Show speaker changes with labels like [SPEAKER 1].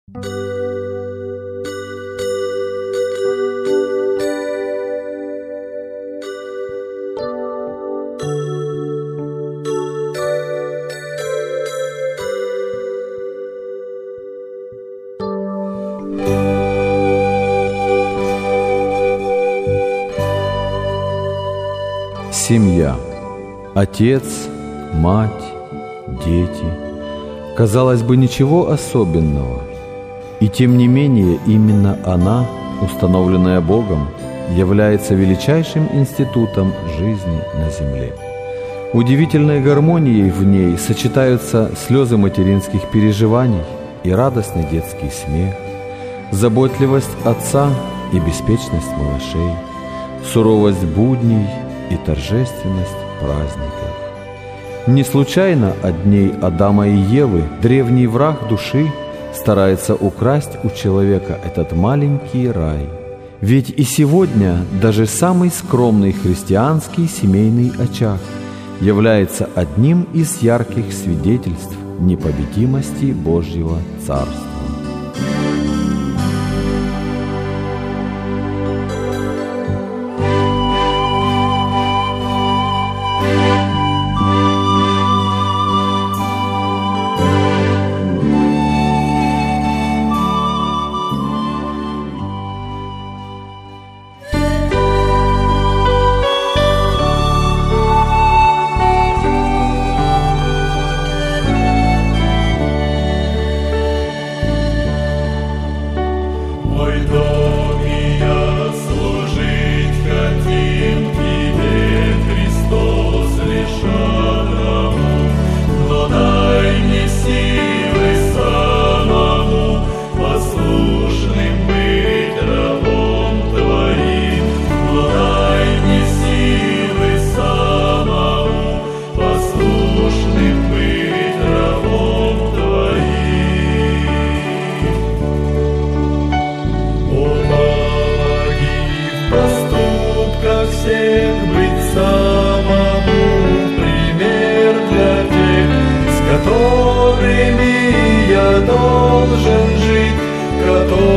[SPEAKER 1] Семья. Отец, мать, дети. Казалось бы, ничего особенного. И тем не менее, именно она, установленная Богом, является величайшим институтом жизни на земле. Удивительной гармонией в ней сочетаются слезы материнских переживаний и радостный детский смех, заботливость отца и беспечность малышей, суровость будней и торжественность праздников. Не случайно от дней Адама и Евы древний враг души старается украсть у человека этот маленький рай. Ведь и сегодня даже самый скромный христианский семейный очаг является одним из ярких свидетельств непобедимости Божьего Царства.
[SPEAKER 2] Которыми я должен жить,